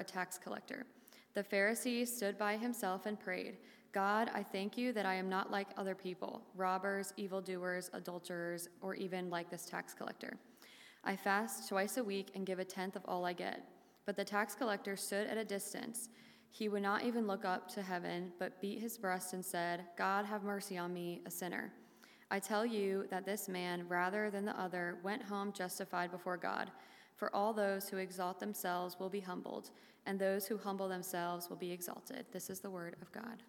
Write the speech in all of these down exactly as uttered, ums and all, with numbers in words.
tax collector. The Pharisee stood by himself and prayed, God, I thank you that I am not like other people, robbers, evildoers, adulterers, or even like this tax collector. I fast twice a week and give a tenth of all I get. But the tax collector stood at a distance. He would not even look up to heaven, but beat his breast and said, God, have mercy on me, a sinner. I tell you that this man, rather than the other, went home justified before God. For all those who exalt themselves will be humbled, and those who humble themselves will be exalted. This is the word of God.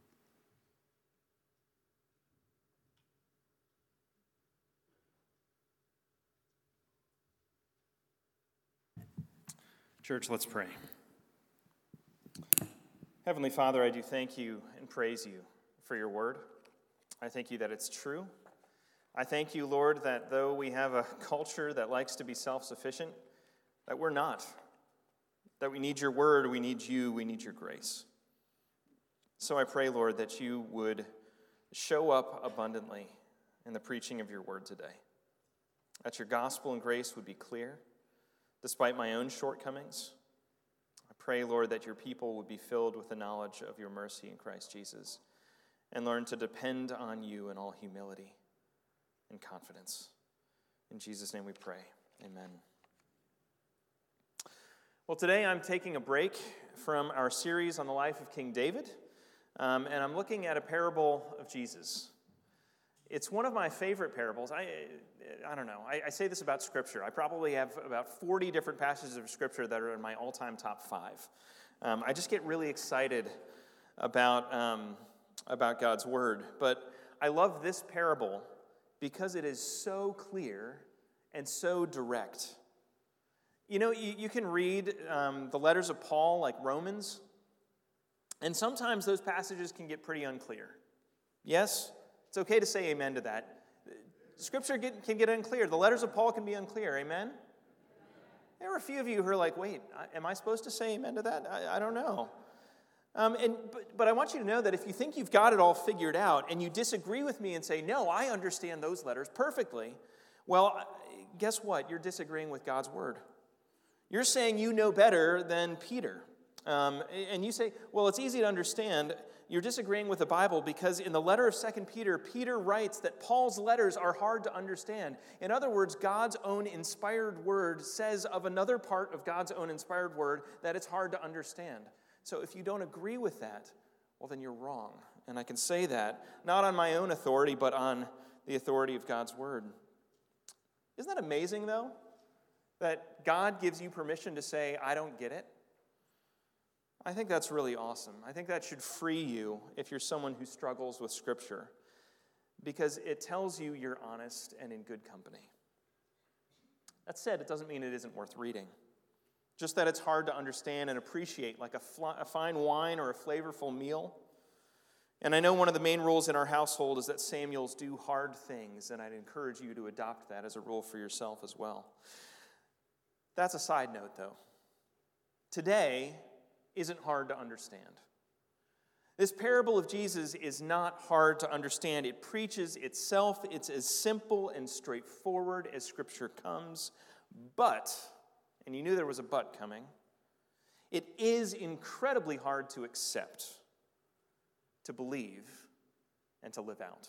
Church, let's pray. Heavenly Father, I do thank you and praise you for your word. I thank you that it's true. I thank you, Lord, that though we have a culture that likes to be self-sufficient, that we're not. That we need your word, we need you, we need your grace. So I pray, Lord, that you would show up abundantly in the preaching of your word today. That your gospel and grace would be clear, despite my own shortcomings. I pray, Lord, that your people would be filled with the knowledge of your mercy in Christ Jesus and learn to depend on you in all humility and confidence. In Jesus' name we pray. Amen. Well, today I'm taking a break from our series on the life of King David, um, and I'm looking at a parable of Jesus. It's one of my favorite parables. I I don't know. I, I say this about Scripture. I probably have about forty different passages of Scripture that are in my all-time top five. Um, I just get really excited about, um, about God's Word. But I love this parable because it is so clear and so direct. You know, you, you can read um, the letters of Paul like Romans, and sometimes those passages can get pretty unclear. Yes? It's okay to say amen to that. Scripture get, can get unclear. The letters of Paul can be unclear. Amen? There are a few of you who are like, wait, am I supposed to say amen to that? I, I don't know. Um, and but, but I want you to know that if you think you've got it all figured out and you disagree with me and say, no, I understand those letters perfectly, well, guess what? You're disagreeing with God's word. You're saying you know better than Peter. Um, and you say, well, it's easy to understand. You're disagreeing with the Bible because in the letter of Second Peter, Peter writes that Paul's letters are hard to understand. In other words, God's own inspired word says of another part of God's own inspired word that it's hard to understand. So if you don't agree with that, well, then you're wrong. And I can say that, not on my own authority, but on the authority of God's word. Isn't that amazing, though? That God gives you permission to say, I don't get it? I think that's really awesome. I think that should free you if you're someone who struggles with Scripture, because it tells you you're honest and in good company. That said, it doesn't mean it isn't worth reading. Just that it's hard to understand and appreciate, like a, fl- a fine wine or a flavorful meal. And I know one of the main rules in our household is that Samuels do hard things, and I'd encourage you to adopt that as a rule for yourself as well. That's a side note, though. Today isn't hard to understand. This parable of Jesus is not hard to understand. It preaches itself. It's as simple and straightforward as Scripture comes. But, and you knew there was a but coming, it is incredibly hard to accept, to believe, and to live out.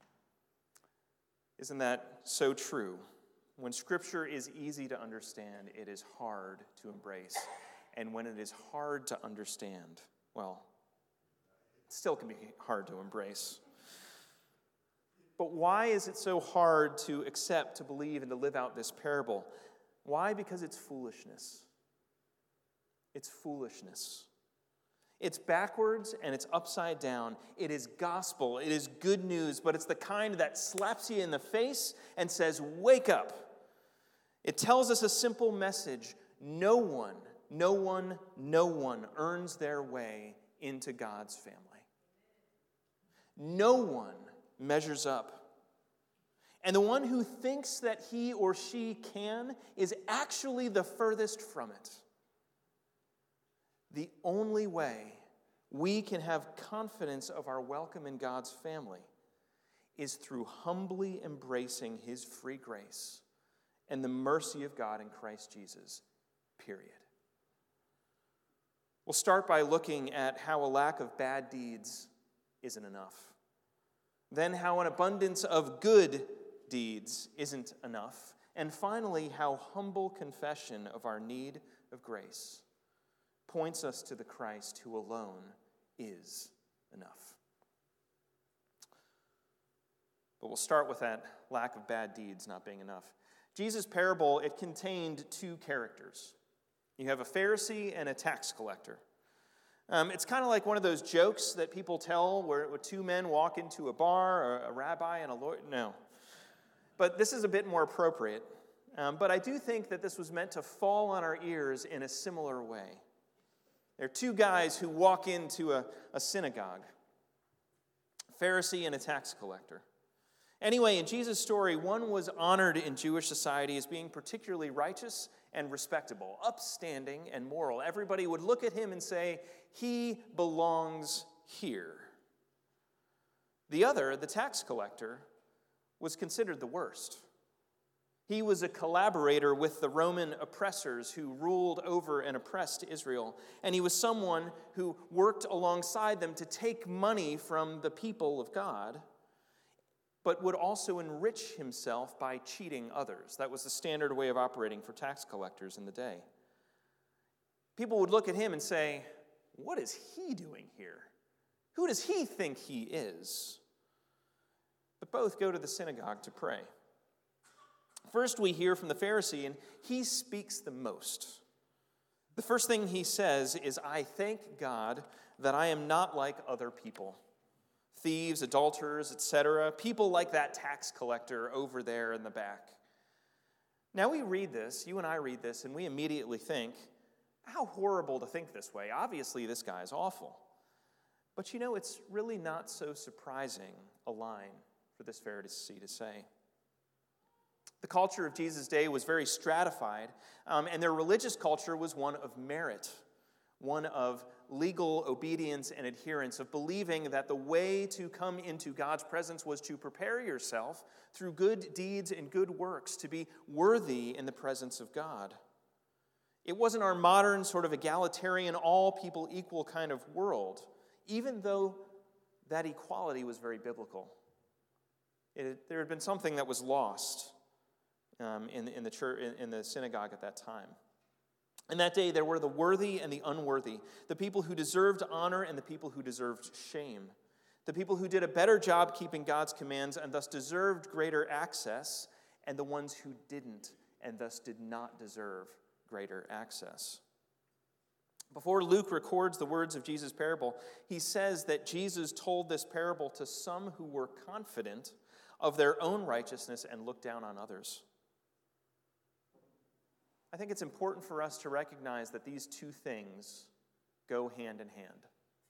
Isn't that so true? When Scripture is easy to understand, it is hard to embrace. And when it is hard to understand, well, it still can be hard to embrace. But why is it so hard to accept, to believe, and to live out this parable? Why? Because it's foolishness. It's foolishness. It's backwards and it's upside down. It is gospel. It is good news, but it's the kind that slaps you in the face and says, wake up. It tells us a simple message. No one No one, no one earns their way into God's family. No one measures up. And the one who thinks that he or she can is actually the furthest from it. The only way we can have confidence of our welcome in God's family is through humbly embracing his free grace and the mercy of God in Christ Jesus, period. We'll start by looking at how a lack of bad deeds isn't enough. Then how an abundance of good deeds isn't enough. And finally, how humble confession of our need of grace points us to the Christ who alone is enough. But we'll start with that lack of bad deeds not being enough. Jesus' parable, it contained two characters. You have a Pharisee and a tax collector. Um, it's kind of like one of those jokes that people tell where, where two men walk into a bar, or a rabbi and a lawyer. No. But this is a bit more appropriate. Um, but I do think that this was meant to fall on our ears in a similar way. There are two guys who walk into a, a synagogue, a Pharisee and a tax collector. Anyway, in Jesus' story, one was honored in Jewish society as being particularly righteous and respectable, upstanding and moral. Everybody would look at him and say, he belongs here. The other, the tax collector, was considered the worst. He was a collaborator with the Roman oppressors who ruled over and oppressed Israel. And he was someone who worked alongside them to take money from the people of God, but would also enrich himself by cheating others. That was the standard way of operating for tax collectors in the day. People would look at him and say, what is he doing here? Who does he think he is? But both go to the synagogue to pray. First, we hear from the Pharisee, and he speaks the most. The first thing he says is, I thank God that I am not like other people. Thieves, adulterers, et cetera. People like that tax collector over there in the back. Now we read this, you and I read this, and we immediately think, how horrible to think this way. Obviously, this guy is awful. But you know, it's really not so surprising a line for this Pharisee to say. The culture of Jesus' day was very stratified, um, and their religious culture was one of merit, one of legal obedience and adherence, of believing that the way to come into God's presence was to prepare yourself through good deeds and good works to be worthy in the presence of God. It wasn't our modern sort of egalitarian, all people equal kind of world, even though that equality was very biblical. It, there had been something that was lost um, in, in, the church, in, in the synagogue at that time. In that day, there were the worthy and the unworthy, the people who deserved honor and the people who deserved shame, the people who did a better job keeping God's commands and thus deserved greater access, and the ones who didn't and thus did not deserve greater access. Before Luke records the words of Jesus' parable, he says that Jesus told this parable to some who were confident of their own righteousness and looked down on others. I think it's important for us to recognize that these two things go hand in hand.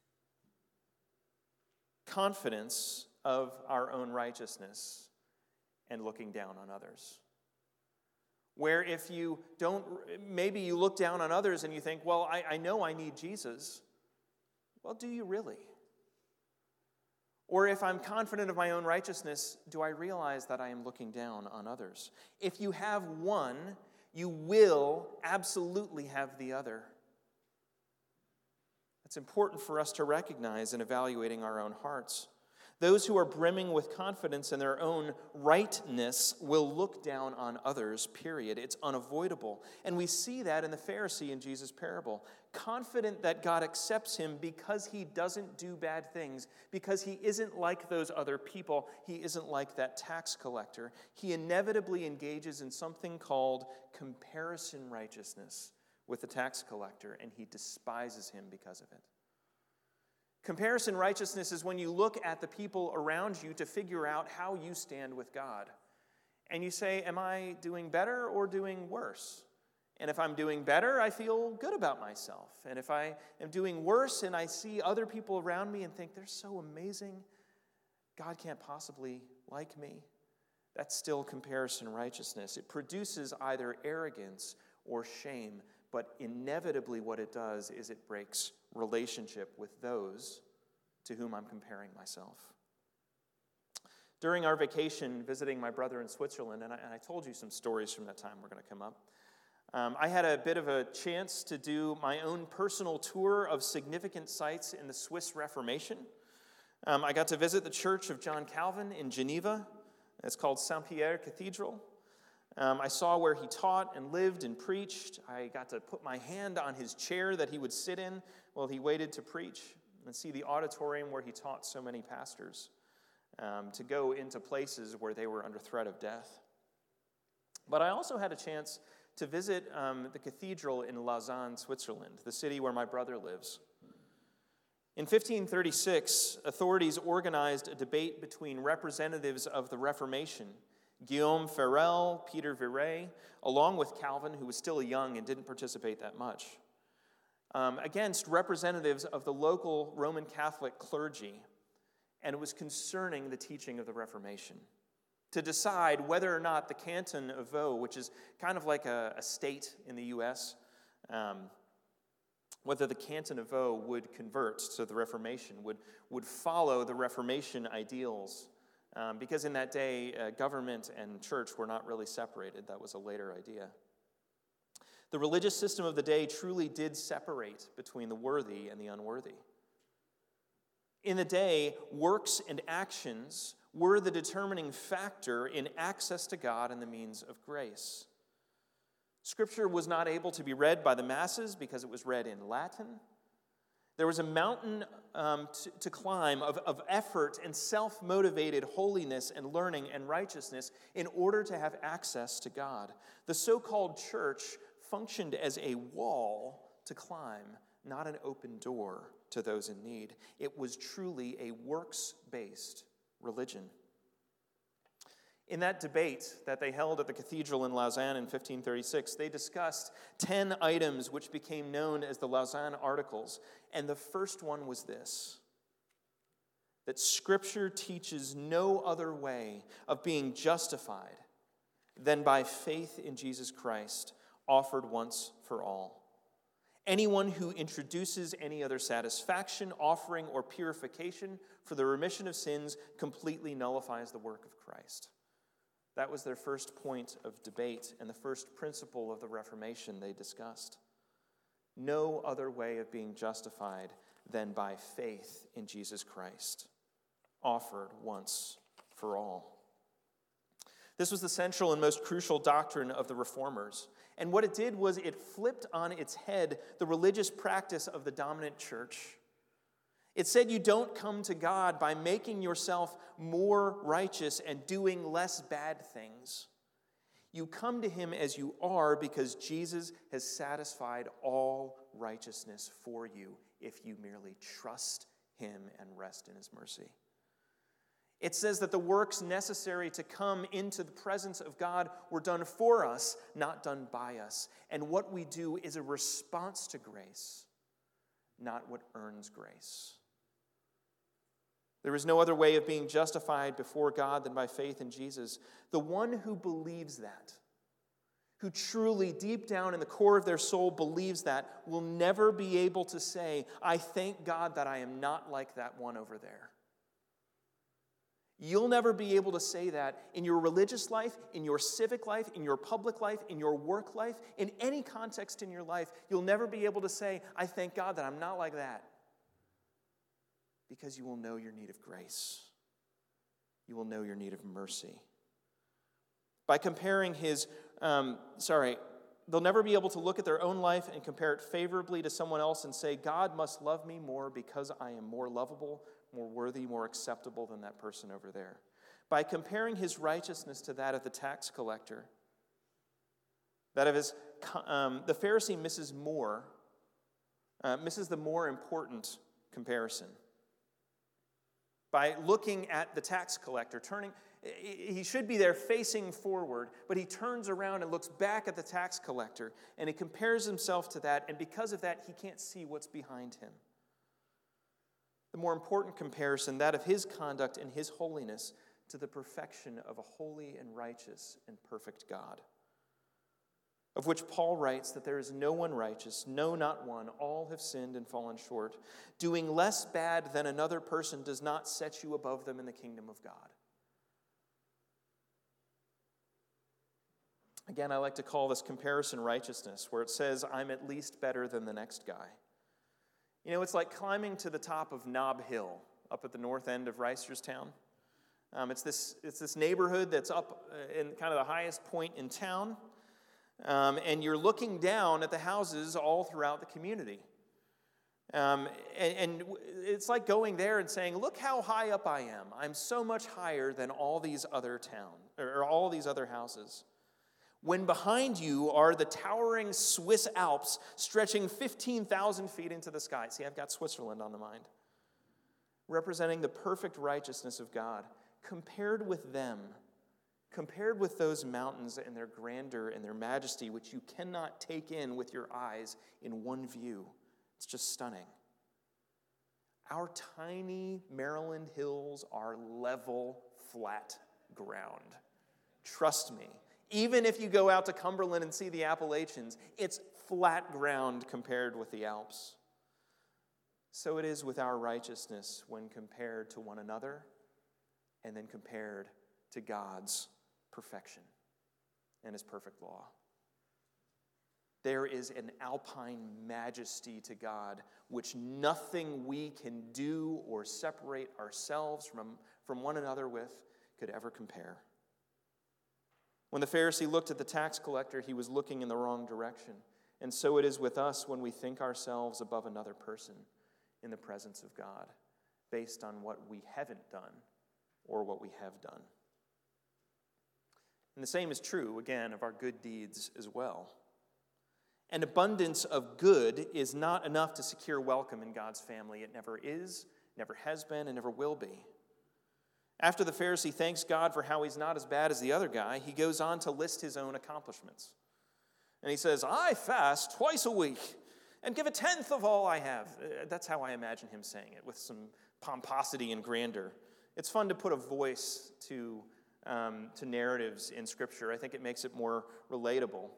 Confidence of our own righteousness and looking down on others. Where if you don't, maybe you look down on others and you think, well, I, I know I need Jesus. Well, do you really? Or if I'm confident of my own righteousness, do I realize that I am looking down on others? If you have one, you will absolutely have the other. It's important for us to recognize in evaluating our own hearts. Those who are brimming with confidence in their own rightness will look down on others, period. It's unavoidable. And we see that in the Pharisee in Jesus' parable. Confident that God accepts him because he doesn't do bad things, because he isn't like those other people, he isn't like that tax collector. He inevitably engages in something called comparison righteousness with the tax collector, and he despises him because of it. Comparison righteousness is when you look at the people around you to figure out how you stand with God. And you say, am I doing better or doing worse? And if I'm doing better, I feel good about myself. And if I am doing worse and I see other people around me and think, they're so amazing, God can't possibly like me, that's still comparison righteousness. It produces either arrogance or shame, but inevitably what it does is it breaks relationship with those to whom I'm comparing myself. During our vacation visiting my brother in Switzerland, and I, and I told you some stories from that time, we're going to come up, Um, I had a bit of a chance to do my own personal tour of significant sites in the Swiss Reformation. Um, I got to visit the Church of John Calvin in Geneva. It's called Saint-Pierre Cathedral. Um, I saw where he taught and lived and preached. I got to put my hand on his chair that he would sit in while he waited to preach, and see the auditorium where he taught so many pastors, um, to go into places where they were under threat of death. But I also had a chance to visit um, the cathedral in Lausanne, Switzerland, the city where my brother lives. In fifteen thirty-six, authorities organized a debate between representatives of the Reformation, Guillaume Farel, Peter Viret, along with Calvin, who was still young and didn't participate that much, um, against representatives of the local Roman Catholic clergy, and it was concerning the teaching of the Reformation, to decide whether or not the Canton of Vaud, which is kind of like a, a state in the U S, um, whether the Canton of Vaud would convert to the Reformation, would, would follow the Reformation ideals. Um, because in that day, uh, government and church were not really separated. That was a later idea. The religious system of the day truly did separate between the worthy and the unworthy. In the day, works and actions were the determining factor in access to God and the means of grace. Scripture was not able to be read by the masses because it was read in Latin. There was a mountain um, to, to climb of, of effort and self-motivated holiness and learning and righteousness in order to have access to God. The so-called church functioned as a wall to climb, not an open door to those in need. It was truly a works-based religion. In that debate that they held at the cathedral in Lausanne in fifteen thirty-six, they discussed ten items which became known as the Lausanne Articles. And the first one was this: that Scripture teaches no other way of being justified than by faith in Jesus Christ, offered once for all. Anyone who introduces any other satisfaction, offering, or purification for the remission of sins completely nullifies the work of Christ. That was their first point of debate and the first principle of the Reformation they discussed. No other way of being justified than by faith in Jesus Christ, offered once for all. This was the central and most crucial doctrine of the Reformers. And what it did was it flipped on its head the religious practice of the dominant church. It said you don't come to God by making yourself more righteous and doing less bad things. You come to him as you are because Jesus has satisfied all righteousness for you if you merely trust him and rest in his mercy. It says that the works necessary to come into the presence of God were done for us, not done by us. And what we do is a response to grace, not what earns grace. There is no other way of being justified before God than by faith in Jesus. The one who believes that, who truly deep down in the core of their soul believes that, will never be able to say, I thank God that I am not like that one over there. You'll never be able to say that in your religious life, in your civic life, in your public life, in your work life, in any context in your life. You'll never be able to say, I thank God that I'm not like that. Because you will know your need of grace. You will know your need of mercy. By comparing his, um, sorry, they'll never be able to look at their own life and compare it favorably to someone else and say, God must love me more because I am more lovable, more worthy, more acceptable than that person over there. By comparing his righteousness to that of the tax collector, that of his, um, the Pharisee misses more, uh, misses the more important comparison. By looking at the tax collector, turning, he should be there facing forward, but he turns around and looks back at the tax collector, and he compares himself to that, and because of that, he can't see what's behind him. The more important comparison, that of his conduct and his holiness to the perfection of a holy and righteous and perfect God, of which Paul writes that there is no one righteous, no, not one. All have sinned and fallen short. Doing less bad than another person does not set you above them in the kingdom of God. Again, I like to call this comparison righteousness, where it says, I'm at least better than the next guy. You know, it's like climbing to the top of Nob Hill up at the north end of Reisterstown. Um, it's this it's this neighborhood that's up in kind of the highest point in town, um, and you're looking down at the houses all throughout the community. Um, and, and it's like going there and saying, look how high up I am. I'm so much higher than all these other town or all these other houses. When behind you are the towering Swiss Alps stretching fifteen thousand feet into the sky. See, I've got Switzerland on the mind. Representing the perfect righteousness of God. Compared with them, compared with those mountains and their grandeur and their majesty, which you cannot take in with your eyes in one view. It's just stunning. Our tiny Maryland hills are level, flat ground. Trust me. Even if you go out to Cumberland and see the Appalachians, it's flat ground compared with the Alps. So it is with our righteousness when compared to one another and then compared to God's perfection and his perfect law. There is an alpine majesty to God which nothing we can do or separate ourselves from, from one another with could ever compare. When the Pharisee looked at the tax collector, he was looking in the wrong direction. And so it is with us when we think ourselves above another person in the presence of God, based on what we haven't done or what we have done. And the same is true, again, of our good deeds as well. An abundance of good is not enough to secure welcome in God's family. It never is, never has been, and never will be. After the Pharisee thanks God for how he's not as bad as the other guy, he goes on to list his own accomplishments. And he says, I fast twice a week and give a tenth of all I have. That's how I imagine him saying it, with some pomposity and grandeur. It's fun to put a voice to, um, to narratives in Scripture. I think it makes it more relatable.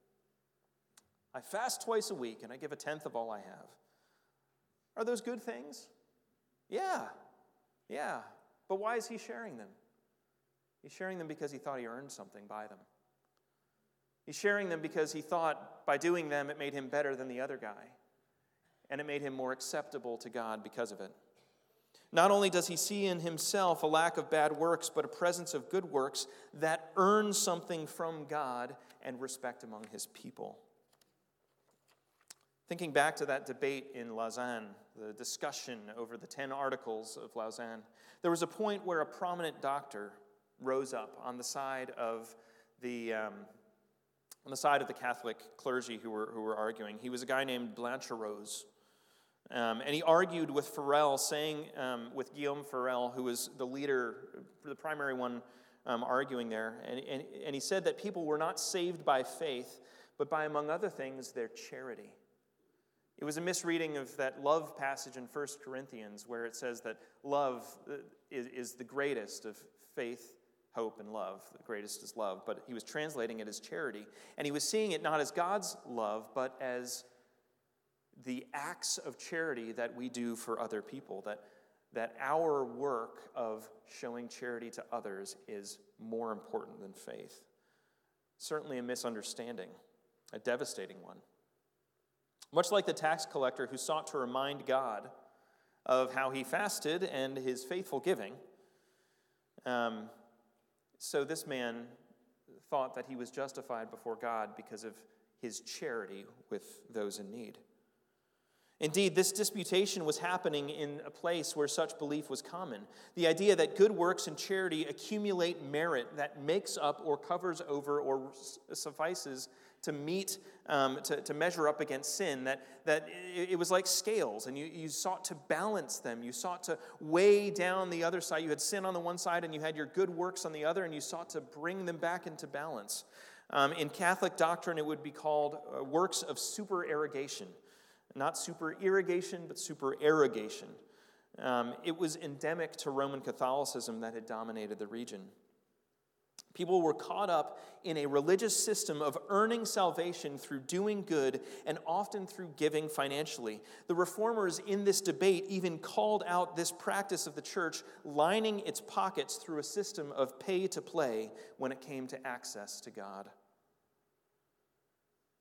I fast twice a week and I give a tenth of all I have. Are those good things? Yeah, yeah. But why is he sharing them? He's sharing them because he thought he earned something by them. He's sharing them because he thought by doing them it made him better than the other guy. And it made him more acceptable to God because of it. Not only does he see in himself a lack of bad works, but a presence of good works that earn something from God and respect among his people. Thinking back to that debate in Lausanne, the discussion over the ten articles of Lausanne, there was a point where a prominent doctor rose up on the side of the um, on the side of the Catholic clergy who were who were arguing. He was a guy named Blancherose, um, and he argued with Farel, saying um, with Guillaume Farel, who was the leader, the primary one um, arguing there, and, and and he said that people were not saved by faith, but by, among other things, their charity. It was a misreading of that love passage in First Corinthians where it says that love is, is the greatest of faith, hope, and love. The greatest is love. But he was translating it as charity. And he was seeing it not as God's love, but as the acts of charity that we do for other people. That, that our work of showing charity to others is more important than faith. Certainly a misunderstanding, a devastating one. Much like the tax collector who sought to remind God of how he fasted and his faithful giving, um, so this man thought that he was justified before God because of his charity with those in need. Indeed, this disputation was happening in a place where such belief was common. The idea that good works and charity accumulate merit that makes up or covers over or suffices to meet, um, to, to measure up against sin, that, that it, it was like scales, and you, you sought to balance them. You sought to weigh down the other side. You had sin on the one side, and you had your good works on the other, and you sought to bring them back into balance. Um, in Catholic doctrine, it would be called uh, works of supererogation. Not super-irrigation, but supererogation. Um, it was endemic to Roman Catholicism that had dominated the region. People were caught up in a religious system of earning salvation through doing good and often through giving financially. The reformers in this debate even called out this practice of the church lining its pockets through a system of pay to play when it came to access to God.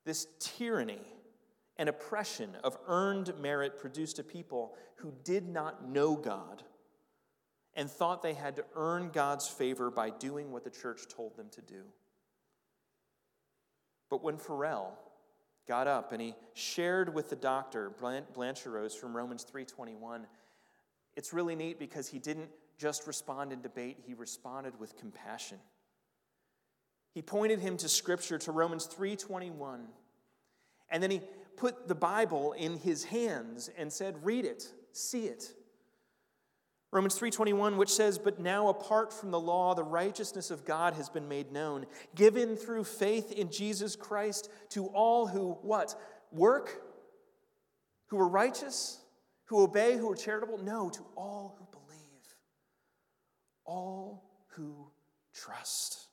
This tyranny and oppression of earned merit produced a people who did not know God and thought they had to earn God's favor by doing what the church told them to do. But when Farrell got up and he shared with the doctor, Blancheros, from Romans three twenty-one, it's really neat because he didn't just respond in debate, he responded with compassion. He pointed him to Scripture, to Romans three twenty-one, and then he put the Bible in his hands and said, read it, see it. Romans three twenty-one, which says, "But now apart from the law, the righteousness of God has been made known, given through faith in Jesus Christ to all who," what? Work? Who are righteous? Who obey? Who are charitable? No, to all who believe. All who trust.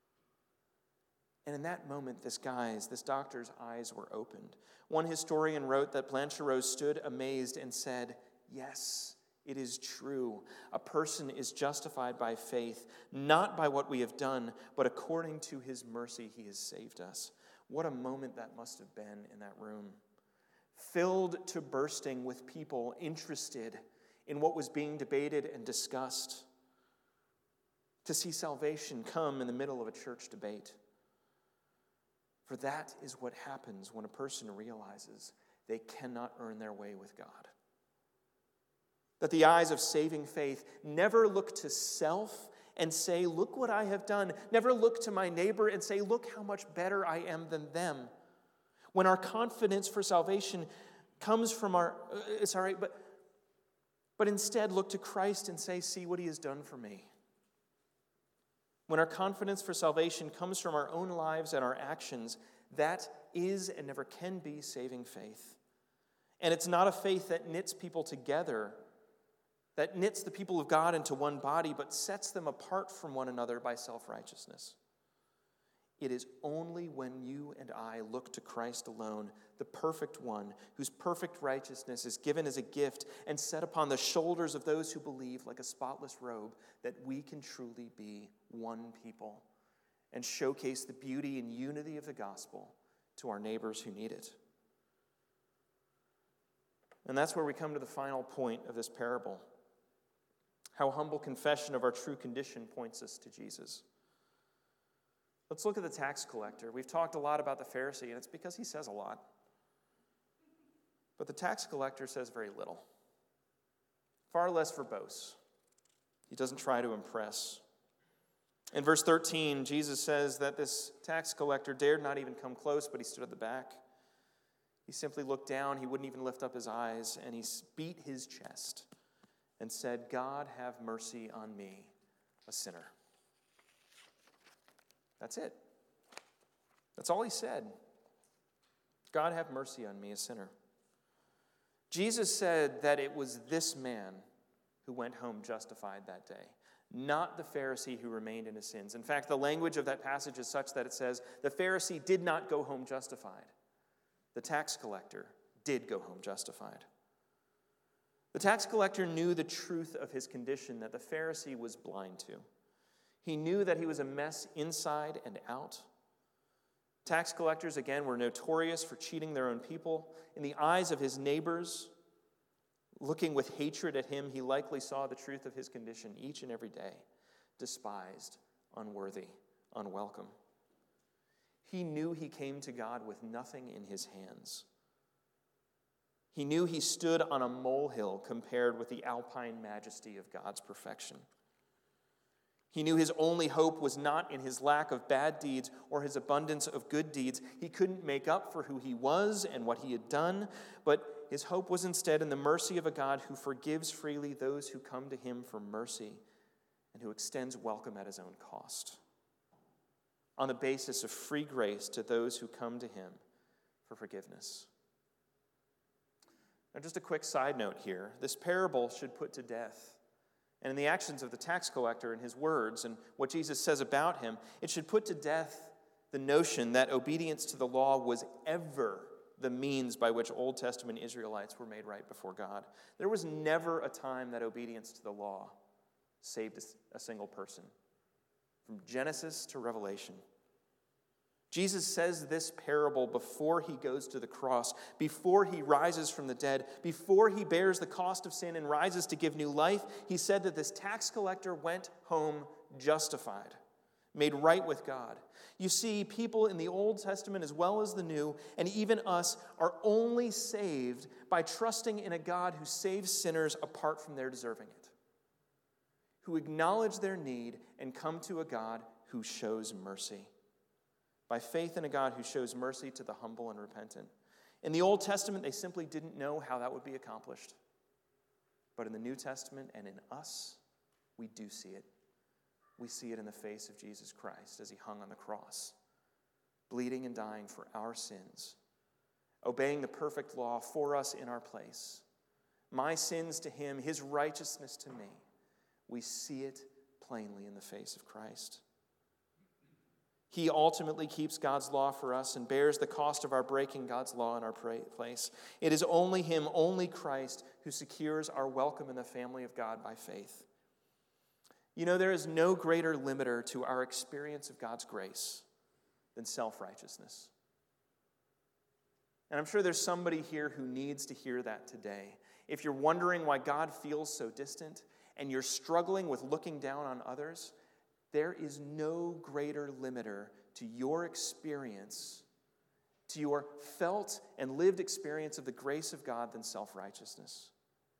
And in that moment, this guy's, this doctor's eyes were opened. One historian wrote that Blancheros stood amazed and said, "Yes, it is true. A person is justified by faith, not by what we have done, but according to his mercy he has saved us." What a moment that must have been in that room. Filled to bursting with people interested in what was being debated and discussed. To see salvation come in the middle of a church debate. For that is what happens when a person realizes they cannot earn their way with God. That the eyes of saving faith never look to self and say, "Look what I have done." Never look to my neighbor and say, "Look how much better I am than them." When our confidence for salvation comes from our, uh, it's all right, but, but instead look to Christ and say, "See what he has done for me." When our confidence for salvation comes from our own lives and our actions, that is and never can be saving faith. And it's not a faith that knits people together, that knits the people of God into one body, but sets them apart from one another by self-righteousness. It is only when you and I look to Christ alone, the perfect one, whose perfect righteousness is given as a gift and set upon the shoulders of those who believe like a spotless robe, that we can truly be one people and showcase the beauty and unity of the gospel to our neighbors who need it. And that's where we come to the final point of this parable. How humble confession of our true condition points us to Jesus. Let's look at the tax collector. We've talked a lot about the Pharisee, and it's because he says a lot. But the tax collector says very little. Far less verbose. He doesn't try to impress. In verse thirteen, Jesus says that this tax collector dared not even come close, but he stood at the back. He simply looked down. He wouldn't even lift up his eyes, and he beat his chest and said, "God, have mercy on me, a sinner." That's it. That's all he said. "God, have mercy on me, a sinner." Jesus said that it was this man who went home justified that day, not the Pharisee who remained in his sins. In fact, the language of that passage is such that it says the Pharisee did not go home justified. The tax collector did go home justified. The tax collector knew the truth of his condition that the Pharisee was blind to. He knew that he was a mess inside and out. Tax collectors, again, were notorious for cheating their own people. In the eyes of his neighbors, looking with hatred at him, he likely saw the truth of his condition each and every day. Despised, unworthy, unwelcome. He knew he came to God with nothing in his hands. He knew he stood on a molehill compared with the alpine majesty of God's perfection. He knew his only hope was not in his lack of bad deeds or his abundance of good deeds. He couldn't make up for who he was and what he had done, but his hope was instead in the mercy of a God who forgives freely those who come to him for mercy and who extends welcome at his own cost, on the basis of free grace to those who come to him for forgiveness. Now, just a quick side note here. This parable should put to death, and in the actions of the tax collector and his words and what Jesus says about him, it should put to death the notion that obedience to the law was ever the means by which Old Testament Israelites were made right before God. There was never a time that obedience to the law saved a single person, from Genesis to Revelation. Jesus says this parable before he goes to the cross, before he rises from the dead, before he bears the cost of sin and rises to give new life. He said that this tax collector went home justified, made right with God. You see, people in the Old Testament as well as the New, and even us, are only saved by trusting in a God who saves sinners apart from their deserving it, who acknowledge their need and come to a God who shows mercy. By faith in a God who shows mercy to the humble and repentant. In the Old Testament, they simply didn't know how that would be accomplished. But in the New Testament and in us, we do see it. We see it in the face of Jesus Christ as he hung on the cross, bleeding and dying for our sins, obeying the perfect law for us in our place. My sins to him, his righteousness to me. We see it plainly in the face of Christ. He ultimately keeps God's law for us and bears the cost of our breaking God's law in our place. It is only him, only Christ, who secures our welcome in the family of God by faith. You know, there is no greater limiter to our experience of God's grace than self-righteousness. And I'm sure there's somebody here who needs to hear that today. If you're wondering why God feels so distant and you're struggling with looking down on others, there is no greater limiter to your experience, to your felt and lived experience of the grace of God than self-righteousness.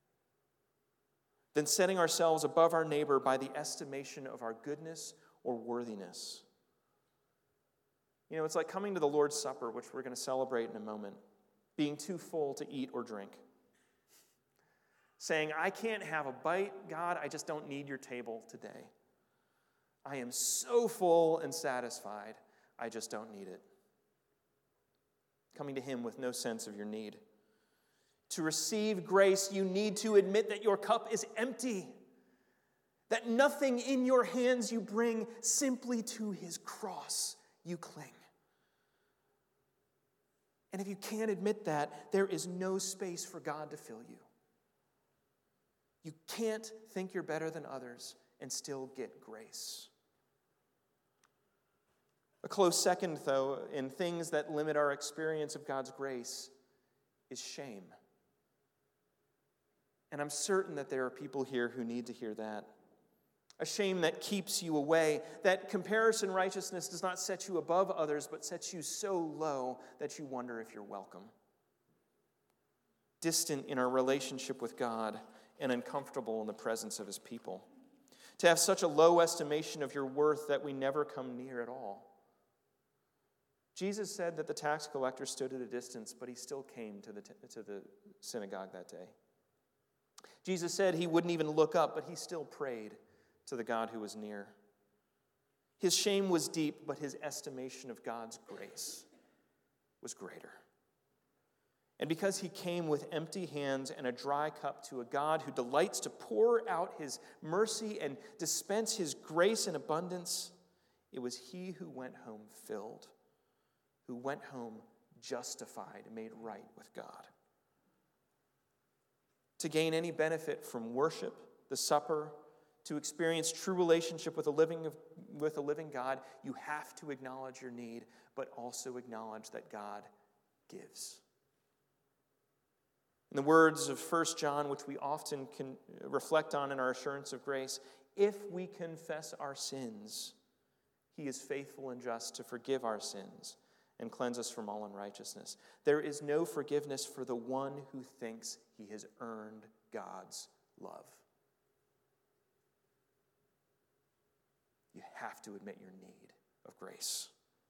Than setting ourselves above our neighbor by the estimation of our goodness or worthiness. You know, it's like coming to the Lord's Supper, which we're going to celebrate in a moment, being too full to eat or drink. Saying, I can't have a bite, God, I just don't need your table today. I am so full and satisfied, I just don't need it. Coming to him with no sense of your need. To receive grace, you need to admit that your cup is empty, that nothing in your hands you bring, simply to his cross you cling. And if you can't admit that, there is no space for God to fill you. You can't think you're better than others and still get grace. A close second, though, in things that limit our experience of God's grace is shame. And I'm certain that there are people here who need to hear that. A shame that keeps you away, that comparison righteousness does not set you above others, but sets you so low that you wonder if you're welcome. Distant in our relationship with God and uncomfortable in the presence of his people. To have such a low estimation of your worth that we never come near at all. Jesus said that the tax collector stood at a distance, but he still came to the, t- to the synagogue that day. Jesus said he wouldn't even look up, but he still prayed to the God who was near. His shame was deep, but his estimation of God's grace was greater. And because he came with empty hands and a dry cup to a God who delights to pour out his mercy and dispense his grace in abundance, it was he who went home filled, who went home justified, made right with God. To gain any benefit from worship, the supper, to experience true relationship with a living with a living God, you have to acknowledge your need, but also acknowledge that God gives. In the words of First John, which we often can reflect on in our assurance of grace, if we confess our sins, he is faithful and just to forgive our sins and cleanse us from all unrighteousness. There is no forgiveness for the one who thinks he has earned God's love. You have to admit your need of grace.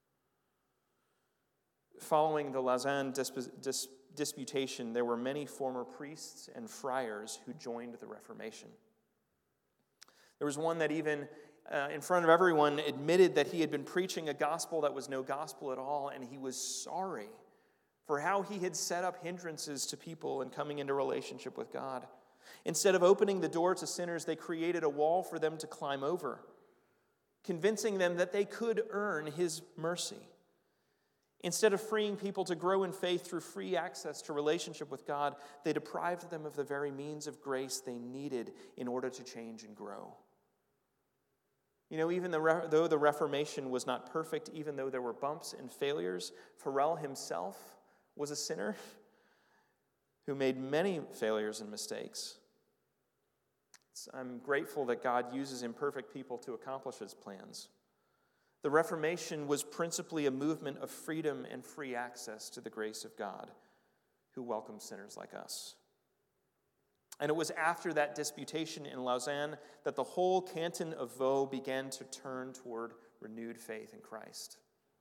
Following the Lausanne disp- dis- disputation, there were many former priests and friars who joined the Reformation. There was one that even uh, in front of everyone admitted that he had been preaching a gospel that was no gospel at all, and he was sorry for how he had set up hindrances to people in coming into relationship with God. Instead of opening the door to sinners, they created a wall for them to climb over, convincing them that they could earn his mercy. Instead of freeing people to grow in faith through free access to relationship with God, they deprived them of the very means of grace they needed in order to change and grow. You know, even the Re- though the Reformation was not perfect, even though there were bumps and failures, Farel himself was a sinner who made many failures and mistakes. I'm grateful that God uses imperfect people to accomplish his plans. The Reformation was principally a movement of freedom and free access to the grace of God, who welcomes sinners like us. And it was after that disputation in Lausanne that the whole canton of Vaud began to turn toward renewed faith in Christ.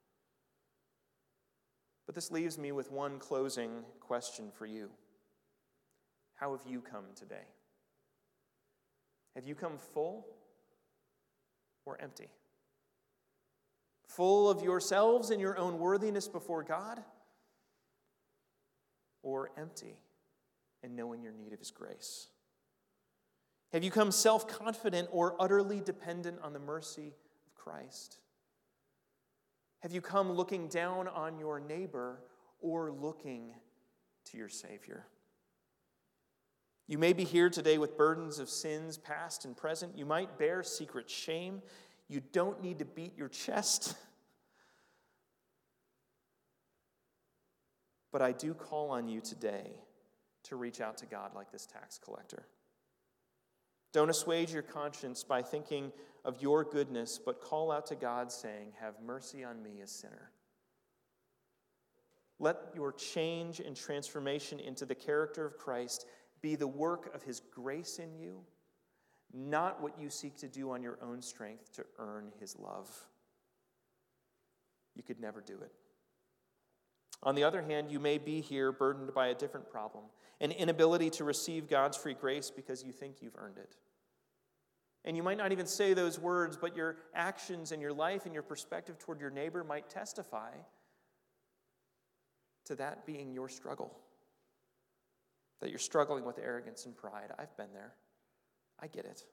But this leaves me with one closing question for you. How have you come today? Have you come full or empty? Full of yourselves and your own worthiness before God? Or empty and knowing your need of his grace? Have you come self-confident or utterly dependent on the mercy of Christ? Have you come looking down on your neighbor or looking to your Savior? You may be here today with burdens of sins, past and present. You might bear secret shame. You don't need to beat your chest. But I do call on you today to reach out to God like this tax collector. Don't assuage your conscience by thinking of your goodness, but call out to God saying, "Have mercy on me, a sinner." Let your change and transformation into the character of Christ be the work of his grace in you, not what you seek to do on your own strength to earn his love. You could never do it. On the other hand, you may be here burdened by a different problem, an inability to receive God's free grace because you think you've earned it. And you might not even say those words, but your actions and your life and your perspective toward your neighbor might testify to that being your struggle. That you're struggling with arrogance and pride. I've been there. I get it.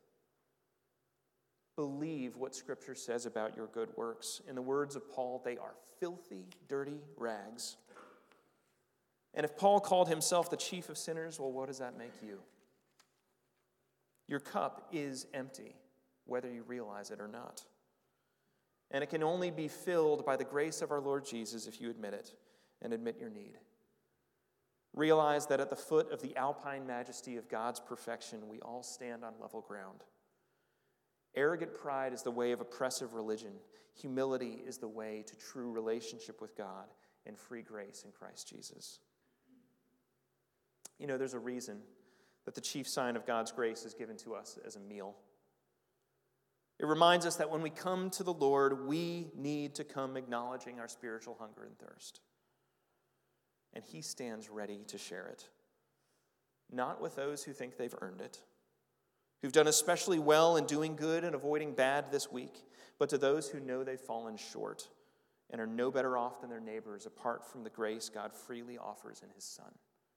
Believe what Scripture says about your good works. In the words of Paul, they are filthy, dirty rags. And if Paul called himself the chief of sinners, well, what does that make you? Your cup is empty, whether you realize it or not. And it can only be filled by the grace of our Lord Jesus if you admit it and admit your need. Realize that at the foot of the alpine majesty of God's perfection, we all stand on level ground. Arrogant pride is the way of oppressive religion. Humility is the way to true relationship with God and free grace in Christ Jesus. You know, there's a reason that the chief sign of God's grace is given to us as a meal. It reminds us that when we come to the Lord, we need to come acknowledging our spiritual hunger and thirst. And he stands ready to share it. Not with those who think they've earned it, who've done especially well in doing good and avoiding bad this week, but to those who know they've fallen short and are no better off than their neighbors apart from the grace God freely offers in his Son.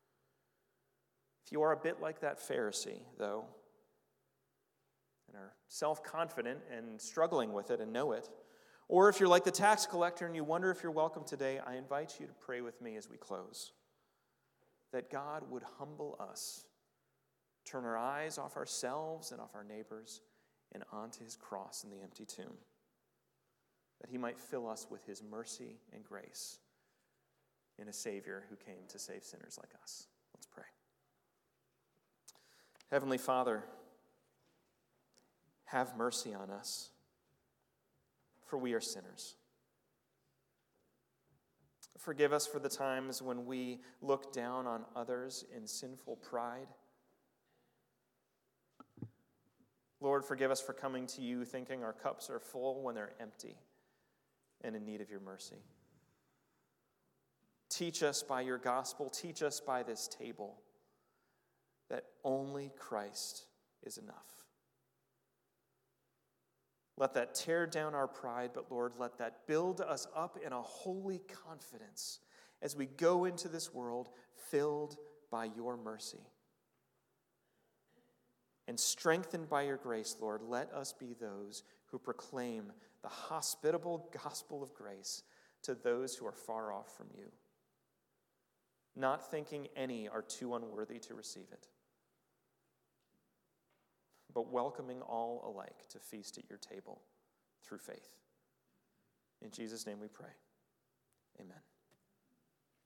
If you are a bit like that Pharisee, though, and are self-confident and struggling with it and know it, or if you're like the tax collector and you wonder if you're welcome today, I invite you to pray with me as we close. That God would humble us, turn our eyes off ourselves and off our neighbors and onto his cross in the empty tomb. That he might fill us with his mercy and grace in a Savior who came to save sinners like us. Let's pray. Heavenly Father, have mercy on us, for we are sinners. Forgive us for the times when we look down on others in sinful pride. Lord, forgive us for coming to you thinking our cups are full when they're empty and in need of your mercy. Teach us by your gospel, teach us by this table that only Christ is enough. Let that tear down our pride, but Lord, let that build us up in a holy confidence as we go into this world filled by your mercy. And strengthened by your grace, Lord, let us be those who proclaim the hospitable gospel of grace to those who are far off from you, not thinking any are too unworthy to receive it, but welcoming all alike to feast at your table. through faith. In Jesus' name we pray. Amen.